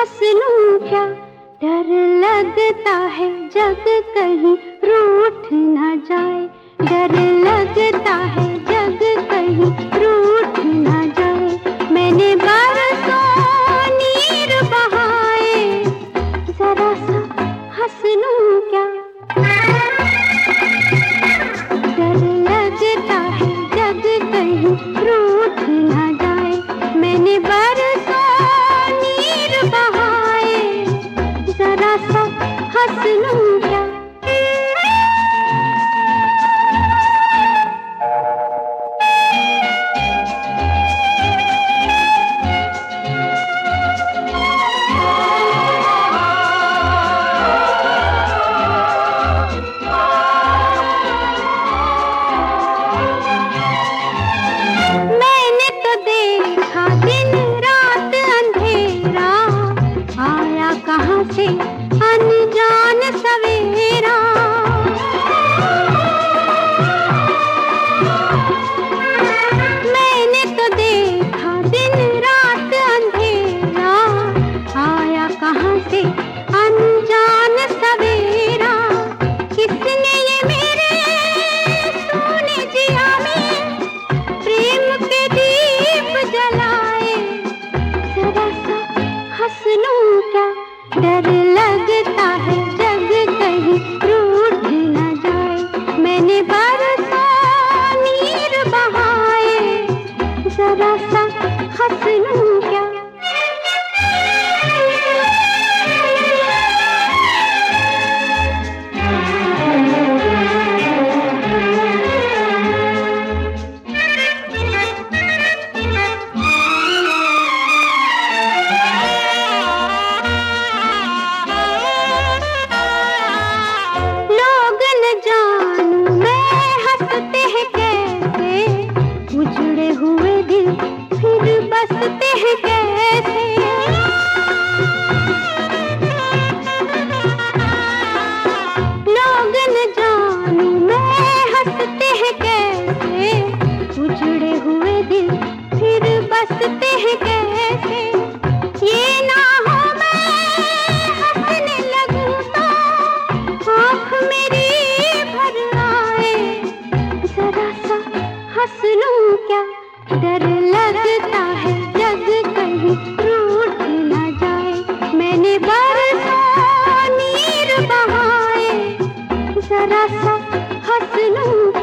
हंस लूं क्या, डर लगता है जग कहीं रूठ न जाए, डर लगता है जग कहीं रूठ न जाए। मैंने बरसों नीर बहाए, जरा सा हंस लूं क्या, डर लगता है जग कहीं रूठ न जाए। मैंने बरसों नीर बहाए, जरा सा हंस लूं क्या। मैंने तो देखा दिन रात अंधेरा, आया कहाँ से अनजान सवेरा। मैंने तो देखा दिन रात अंधेरा, आया कहाँ से अनजान सवेरा। किसने ये मेरे सोने जिया में प्रेम के दीप जलाए, जरा सा हंस लूं क्या, डर लगता है जग कहीं रूठ न जाए। मैंने बरसों नीर बहाए, जरा सा हंस लूं क्या। लोग न जानूं मैं हंसते हैं कैसे, उजड़े हुए दिल फिर बसते हैं कैसे। लोग न जानूं मैं हंसते हैं कैसे, उजड़े हुए दिल फिर बसते हैं कैसे। ये ना हो मैं हंसने लगूं तो आँख मेरी भर आए, जरा सा हंस लूं क्या, डर लगता है जग कहीं रूठ न जाए। मैंने बरसों नीर बहाए, जरा सा हंस लूं